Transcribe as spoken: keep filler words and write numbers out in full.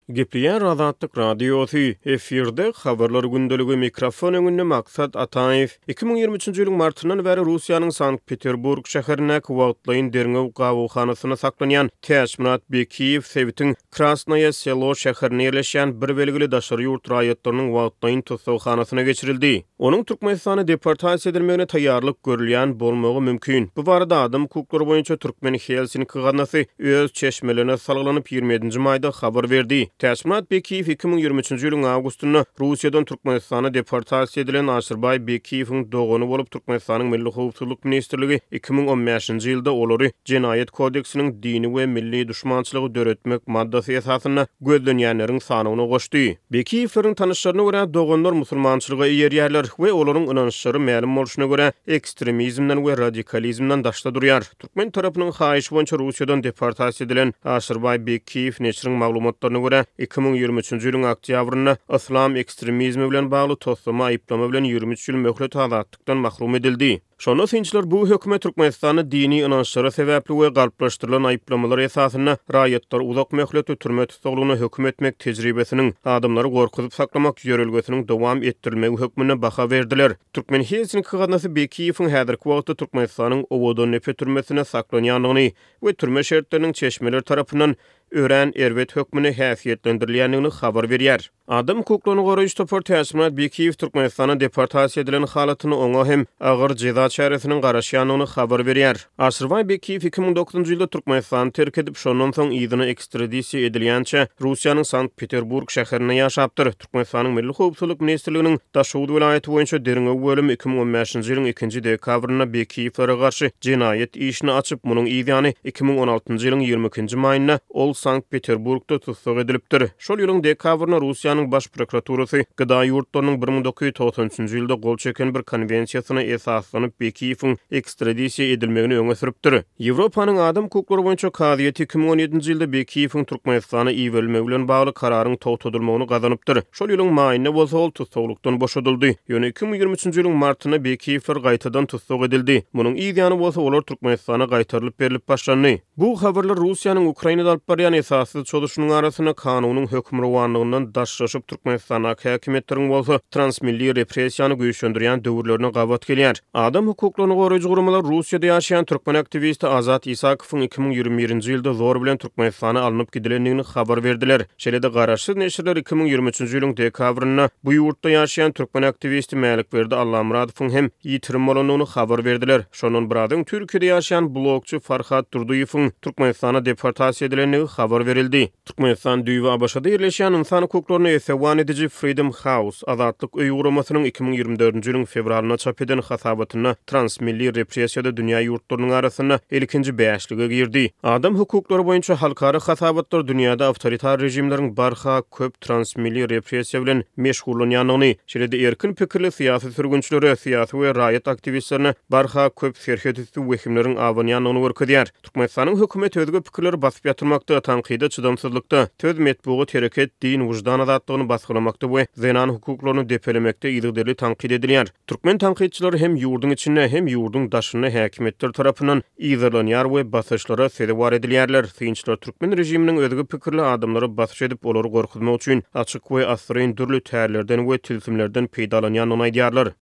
Gepliýär Azatlyk radiosy efirde habarlar gündeligi mikrofon öňünde maksat Ataýew iki ming ýygrimi üçünji ýylyň martyndan bäri Russiýanyň Sankt-Peterburg şäherine wagtlaýyn derňew gawuhanasyna saklanýan Täşmirat Bekiýew Sewitiň Krasnaya Selo şäherine ýerleşýän bir belgili daşary ýurt raýatlarynyň wagtlaýyn tutsawhanasyna geçirildi. Onuň Türkmenistana deportasiýa edilmegine taýýarlyk görülýän bolmagy mümkin. Bu barada adam hukuklary boýunça Türkmen Helsinki gatnasy öz çeşmelerine salgylanyp ýygrimi ýedinji maýda habar berdi. Täşmirat Bekiýew iki ming ýygrimi üçünji ýylyň awgustunda Russiýadan Türkmenistana deportasiýa edilen Aşyrbay Bekiýewiň dogany bolup Türkmenistanyň Milli Howpsuzlyk Ministrligi iki ming on beşinji ýylda olary Jenaýet kodeksiniň dini we milli düşmançylygy döretmek maddasy esasyna gözlenýänleriň sanyny goşdy. Bekiýewleriň tanışlaryna görä doganlar musulmançylyga ýerýärler we olaryň inançlary ma'lum bolşuna görä ekstremizmden we radikalizmden daşda durýar. Türkmen tarapynyň haýyşy boýunça Russiýadan deportasiýa edilen Aşyrbay Bekiýew neçriň maglumatlaryna görä iki ming ýygrimi üçünji ýylyň oktýabrynda islam ekstremizmi bilen bagly toslama aýplama bilen ýygrimi üç ýyl möhlet azatlykdan mahrum edildi. Şonu sinçler bu hökümet Türkmenistany dini inançlara sebäpli we galplaşdyrylan aýplamalar esasyna raýatlar uzak möhlet ötürme tutuglygyny hökm etmek tejribesiniň adamlary gorkuzyp saklamak ýörelgesiniň dowam etdirilmegi hökmüne baha berdiler. Türkmen Helsinki gatnasy Bekiýewiň häzirki wagtda Türkmenistanyň owodan nefe türmesine saklanýanlygyny we türme şertleriniň çeşmeler tarapyndan ören erwet hökmüne häsiýetlendirilýänligini habar berýär. Adam hukuklaryny goraýyş topar Täşmirat Bekiýew Türkmenistana deportasiýa edilen halatyny oňa hem agyr jeza çäresiniň garaşýanyny habar berýär. Aşyrbay Bekiýew iki ming dokuzunji ýylda Türkmenistany terk edip şondan soň ýygyny ekstradisiýa edilýänçe Russiýanyň Sankt-Peterburg şäherine ýaşapdyr. Türkmenistanyň Milli Howpsuzlyk Ministrliginiň Daşowut welaýaty boýunça derňew bölüm iki ming on beşinji ýylyň ikinji dekabryna Bekiýewlere garşy jenaýet işini açyp munyň ýygyny iki ming on altynjy ýylyň ýygrimi ikinji maýynda ol Sankt-Peterburgda tutsak edilipdir. Şol ýylyň dekabryna Russiýanyň baş prokuraturasy gyda ýurtlarynyň bir ming dokuz ýüz togsanjynjy ýylda gol çeken bir konwensiýasyna esaslanyp Bekiýewiň ekstradisiýa edilmegini öňe süripdir. Ýewropanyň adam hukuklary boýunça Kadiýeti iki ming on ýedinji ýylda Bekiýewiň Türkmenistana iýerelmegi bilen bagly kararyň togtadylmagyny gazanypdyr. Şol ýylyň maýynda bolsa ol tutsaklykdan boşadyldy. Ýöne iki ming ýygrimi üçünji ýylyň martyna Bekiýewler gaýtadan tutsak edildi. Munyň ýygyny bolsa olar Türkmenistana gaýtarylyp berilip başlandy. Bu habarlar Russiýanyň Ukrainada alyp barýan esasy çoluşynyň arasyna kanunyň hökmranlygyndan daşlaşyp Türkmenistan häkimetleriň bolsa transmilli repressiýany güýçlendirýän döwürlerine gabat gelýär. Adam hukuklaryny goraýjy guramalar Russiýada ýaşaýan türkmen aktivisti Azat Isakowyň iki ming ýygrimi birinji ýylda zor bilen Türkmenistana alınıp gidilenligini habar berdiler. Şeýle-de garaşsyz neşirler iki ming ýygrimi üçünji ýylyň dekabryna bu ýurtda ýaşaýan türkmen aktivisti Mälikberdi Allamuradowyň hem ýitirim bolanyny habar berdiler. Şonun biradyň Türkiýede ýaşaýan blogçy Farhat Durduýewiň Türkmenistana deportasiýa edilenligi habar berildi. Türkmenistan düýbi Abaşada ýerleşýän insan hukuklaryny esewan edici Freedom House azatlyk öýü guramasynyň iki ming ýygrimi dördünji ýylyň fevralyna çap eden hasabatyna transmilli repressiýada dünýä ýurtlarynyň arasyna ilkinji beşlige girdi. Adam hukuklary boýunça halkara hasabatlar dünýäde awtoritar rejimleriň barha köp transmilli repressiýa bilen meşgullanýanlygyny, şeýle-de erkin pikirli syýasy sürgünçilere, syýasy we raýat aktivistlerine barha köp serhedetli wehimleriň awanýanlygyny görkezýär. Türkmenistanyň hökümet özgü pikirleri basyp ýatyrmakda, tanqida çydamsızlykda, töz metbugy tereket, din, wujdan azatlygyny basgylamakda we zenan hukuklaryny depelemekde ýygyderli tanqid edilýär. Türkmen tanqidçileri hem ýurduň içinde hem ýurduň daşyna häkimetler tarapyndan ýygylanýar we basyşlara sebäp edilýärler. Synçylar türkmen rejiminiň özgü pikirli adamlary basyş edip olary gorkutmak üçin açyk we asryn türlü täýerlerden we tilsimlerden peýdalanýanyny aýdýarlar.